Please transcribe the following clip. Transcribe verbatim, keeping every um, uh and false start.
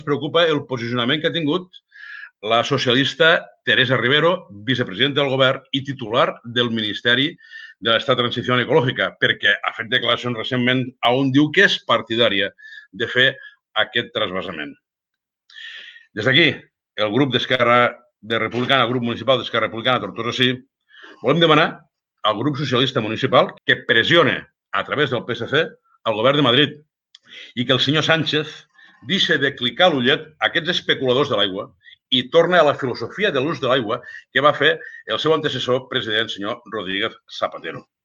preocupa el posicionament que ha tingut la socialista Teresa Rivero, vicepresidenta del govern i titular del Ministeri de l'Estat de Transició Ecològica, perquè ha fet declaracions recentment on diu que és partidària de fer aquest trasvasament. Des d'aquí, el grup d'Esquerra Republicana, el grup municipal d'Esquerra Republicana Tortosa Sí, volem demanar al grup socialista municipal que pressione a través del P S C al govern de Madrid i que el senyor Sánchez deixi de clicar l'ullet a aquests especuladors de l'aigua i torna a la filosofia de l'ús de l'aigua que va fer el seu antecessor president, senyor Rodríguez Zapatero.